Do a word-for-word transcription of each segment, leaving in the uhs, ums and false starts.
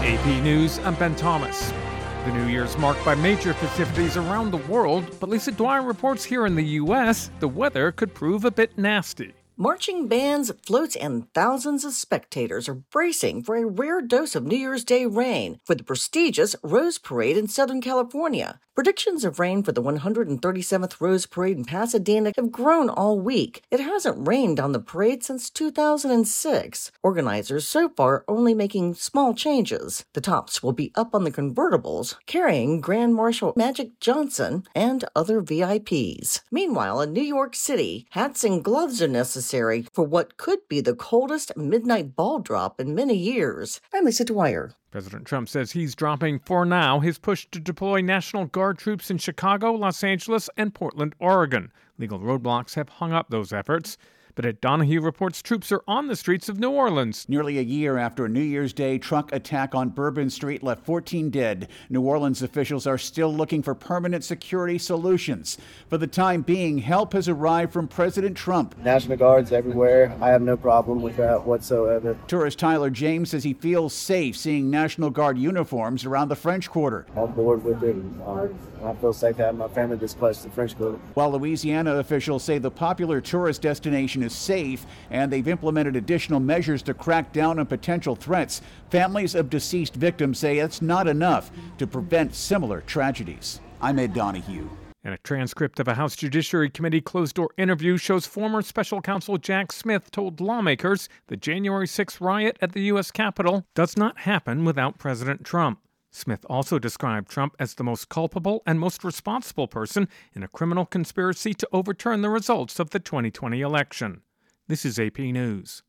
A P News, I'm Ben Thomas. The New Year's marked by major festivities around the world, but Lisa Dwyer reports here in the U S, the weather could prove a bit nasty. Marching bands, floats, and thousands of spectators are bracing for a rare dose of New Year's Day rain for the prestigious Rose Parade in Southern California. Predictions of rain for the one hundred thirty-seventh Rose Parade in Pasadena have grown all week. It hasn't rained on the parade since two thousand six. Organizers so far only making small changes. The tops will be up on the convertibles, carrying Grand Marshal Magic Johnson and other V I Ps. Meanwhile, in New York City, hats and gloves are necessary for what could be the coldest midnight ball drop in many years. I'm Lisa Dwyer. President Trump says he's dropping, for now, his push to deploy National Guard troops in Chicago, Los Angeles, and Portland, Oregon. Legal roadblocks have hung up those efforts. But Ed Donahue reports troops are on the streets of New Orleans. Nearly a year after a New Year's Day truck attack on Bourbon Street left fourteen dead, New Orleans officials are still looking for permanent security solutions. For the time being, help has arrived from President Trump. National Guards everywhere. I have no problem with that whatsoever. Tourist Tyler James says he feels safe seeing National Guard uniforms around the French Quarter. I'm bored with it. Um, I feel safe having my family displaced in the French Quarter. While Louisiana officials say the popular tourist destination is safe and they've implemented additional measures to crack down on potential threats, families of deceased victims say it's not enough to prevent similar tragedies. I'm Ed Donahue. And a transcript of a House Judiciary Committee closed-door interview shows former special counsel Jack Smith told lawmakers the January sixth riot at the U S Capitol does not happen without President Trump. Smith also described Trump as the most culpable and most responsible person in a criminal conspiracy to overturn the results of the twenty twenty election. This is A P News.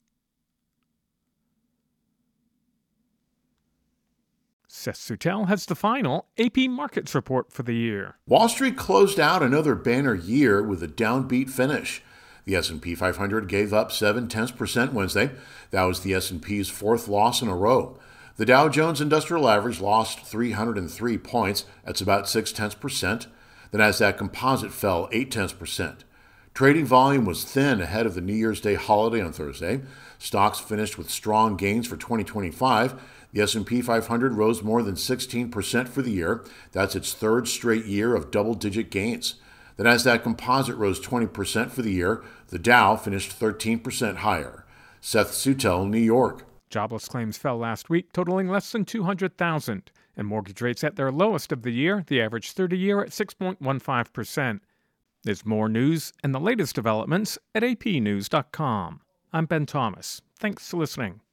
Seth Suttel has the final A P Markets report for the year. Wall Street closed out another banner year with a downbeat finish. The S and P five hundred gave up seven tenths percent Wednesday. That was the S and P's fourth loss in a row. The Dow Jones Industrial Average lost three hundred three points. That's about six tenths percent. The Nasdaq Composite fell eight tenths percent. Trading volume was thin ahead of the New Year's Day holiday on Thursday. Stocks finished with strong gains for twenty twenty-five. The S and P five hundred rose more than sixteen percent for the year. That's its third straight year of double-digit gains. The Nasdaq Composite rose twenty percent for the year. The Dow finished thirteen percent higher. Seth Suttel, New York. Jobless claims fell last week, totaling less than two hundred thousand. And mortgage rates at their lowest of the year, the average thirty-year at six point one five percent. There's more news and the latest developments at A P news dot com. I'm Ben Thomas. Thanks for listening.